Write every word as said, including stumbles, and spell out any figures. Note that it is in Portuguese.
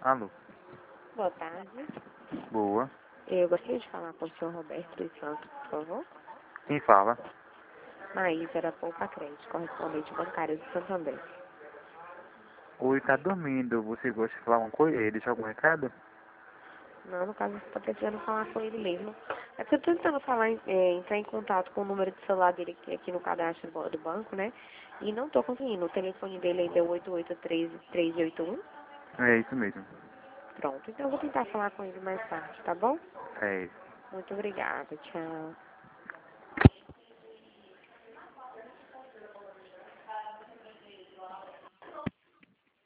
Alô. Boa tarde. Boa. Eu gostaria de falar com o senhor Roberto dos Santos, por favor. Quem fala? Maísa era Poupa Crédito, correspondente bancário de Santo André. Oi, tá dormindo. Você gosta de falar uma coisa? Ele deixa algum recado? Não, no caso, você está precisando falar com ele mesmo. É porque eu estou tentando falar, em- é, entrar em contato com o número de celular dele aqui, aqui no cadastro do do banco, né? E não estou conseguindo. O telefone dele ainda é oito oito três, três oito um. É isso mesmo. Pronto, então eu vou tentar falar com ele mais tarde, tá bom? É isso. Muito obrigada, tchau.